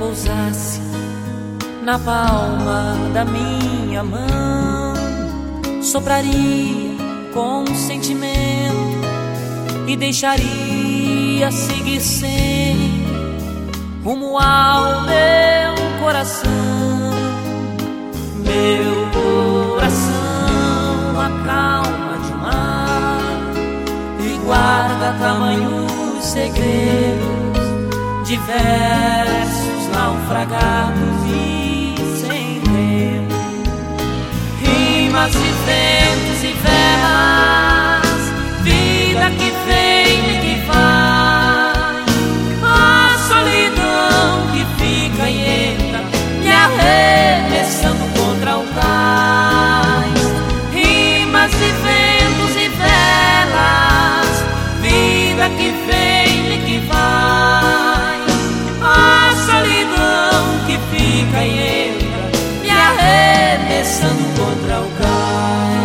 repousasse na palma da minha mão, sopraria com sentimento e deixaria seguir sem rumo ao meu coração. Meu coração acalma de mar e guarda tamanhos segredos, diversos naufragados e sem tempo, rimas e ventos e velas, vida que vem e que vai, a solidão que fica e entra me arremessando contra o cais. Rimas e ventos e velas, vida que vem e que vai, a solidão que fica e entra me arremessando contra o cais.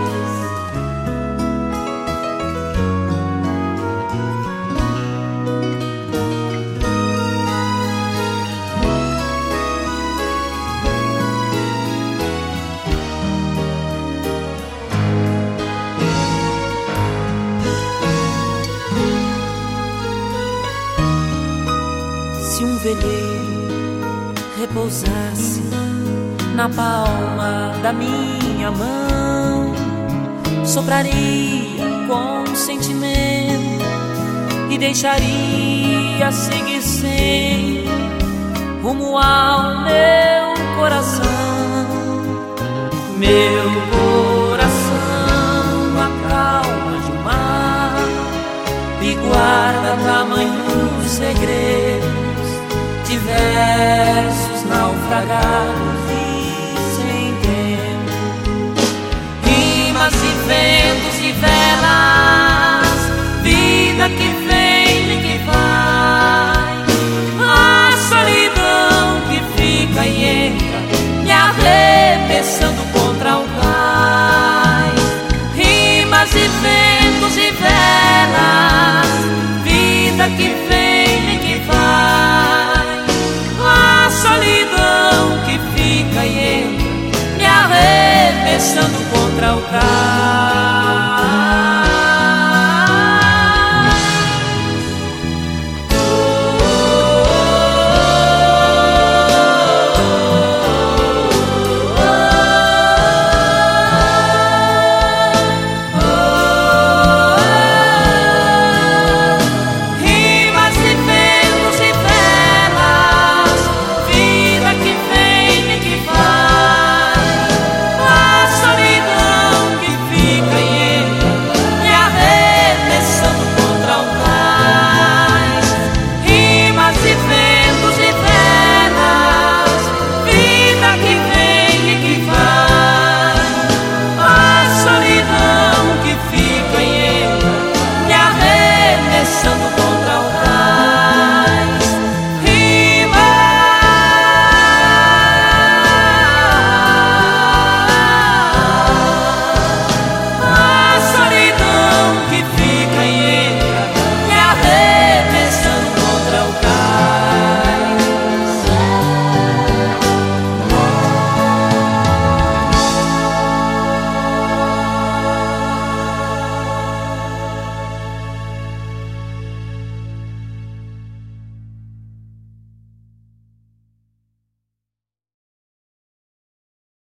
Se um veleiro repousasse na palma da minha mão, sopraria com sentimento e deixaria seguir sem rumo ao meu coração. Meu coração acalma de mar e guarda tamanhos segredos, diversos naufragados